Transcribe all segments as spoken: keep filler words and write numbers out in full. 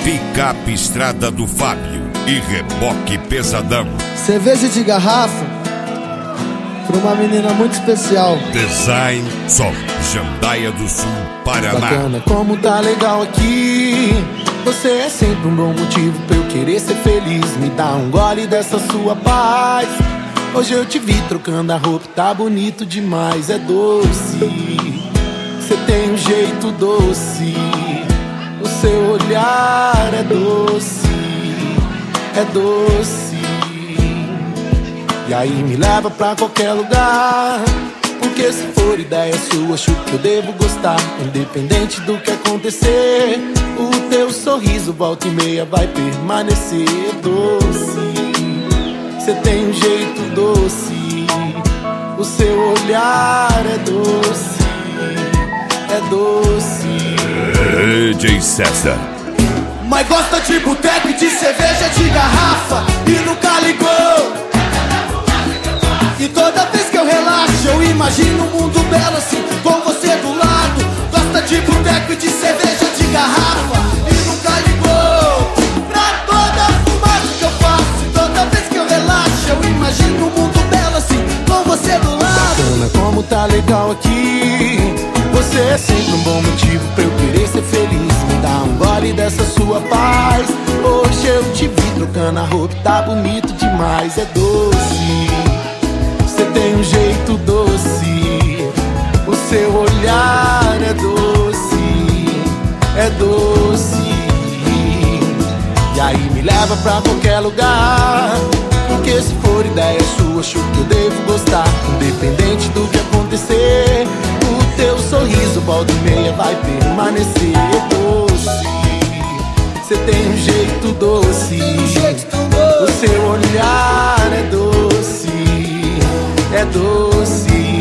Picape Estrada do Fábio e reboque pesadão. Cerveja de garrafa pra uma menina muito especial. Design Sol, Jandaia do Sul, Paraná. Bacana, como tá legal aqui. Você é sempre um bom motivo pra eu querer ser feliz. Me dá um gole dessa sua paz. Hoje eu te vi trocando a roupa, tá bonito demais. É doce, você tem um jeito doce. O seu olhar é doce, é doce. E aí me leva pra qualquer lugar, porque se for ideia sua, acho que eu devo gostar. Independente do que acontecer, o teu sorriso volta e meia vai permanecer doce. Você tem um jeito doce, o seu olhar é doce, é doce. D J César. Mas gosta de boteco e de cerveja de garrafa e nunca ligou. E toda vez que eu relaxo eu imagino um mundo belo assim, com você do lado. Gosta de boteco e de cerveja de garrafa e nunca ligou pra toda a fumaça que eu faço. E toda vez que eu relaxo eu imagino um mundo belo assim, com você do lado. Bacana, como tá legal aqui. Você é sempre um bom motivo pra eu querer ser feliz. Me dá um gole dessa sua paz. Hoje eu te vi trocando a roupa, tá bonito demais. É doce, você tem um jeito doce. O seu olhar é doce, é doce. E aí me leva pra qualquer lugar, porque se for ideia sua, acho que eu devo gostar. Independente do que acontecer, o teu sorriso volta e meia vai permanecer doce. Você tem um jeito doce, o seu olhar é doce, é doce.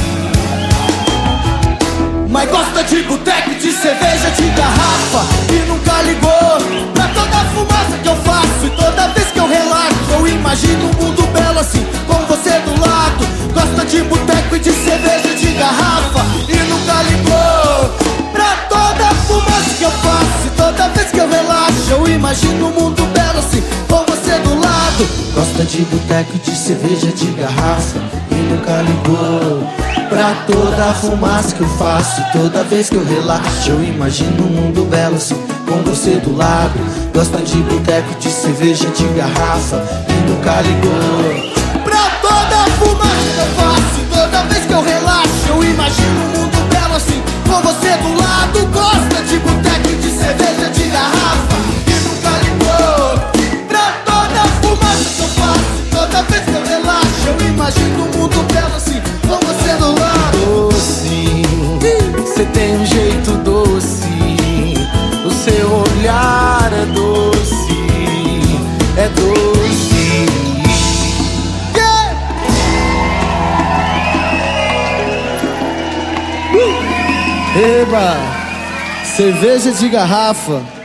Mas gosta de boteco e de cerveja de garrafa e nunca ligou pra toda a fumaça que eu faço. E toda vez que eu relaxo eu imagino um mundo belo assim, com você do lado. Gosta de boteco e de cerveja de garrafa e nunca ligou pra toda a fumaça que eu faço. E toda vez que eu relaxo eu imagino um mundo belo assim, com você do lado. Gosta de boteco e de cerveja de garrafa e nunca ligou pra toda a fumaça que eu faço. E toda vez que eu relaxo eu imagino um mundo belo assim, com você do lado. Gosta de boteco e de cerveja de garrafa e nunca ligou pra toda a fumaça que eu faço. E toda vez que eu relaxo eu imagino um mundo belo assim, com você do lado. Gosta de boteco e de cerveja de garrafa e nunca ligou pra toda a fumaça que eu faço. E toda vez que eu relaxo eu imagino um mundo belo assim, com você do lado. Doce, você tem um jeito doce. O seu olhar é doce, é doce. Yeah! Uh! Eba! Cerveja de garrafa